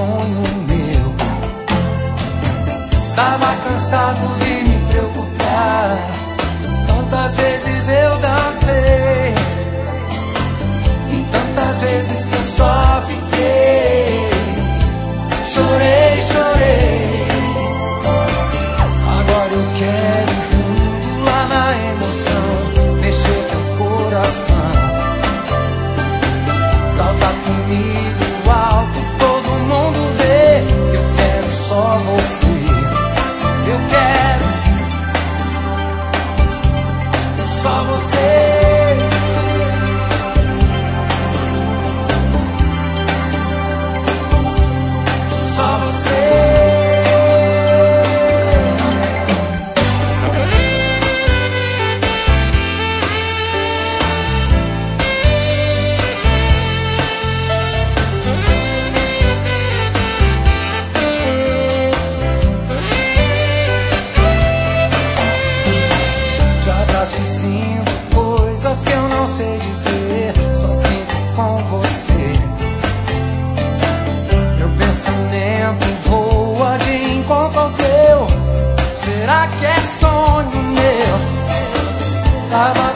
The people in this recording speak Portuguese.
sonho meu. Tava cansado de me preocupar. Tantas vezes eu dancei e tantas vezes que eu só fiquei. Chorei, chorei. Agora eu quero ir fundo lá na emoção, mexer teu coração. Salta comigo alto, todo mundo vê que eu quero só você. Eu quero só você. Só você. Te abraço e sinto coisas que eu não sei dizer, só sinto com você. Meu pensamento voa de encontro ao teu. Será que é sonho meu? Tava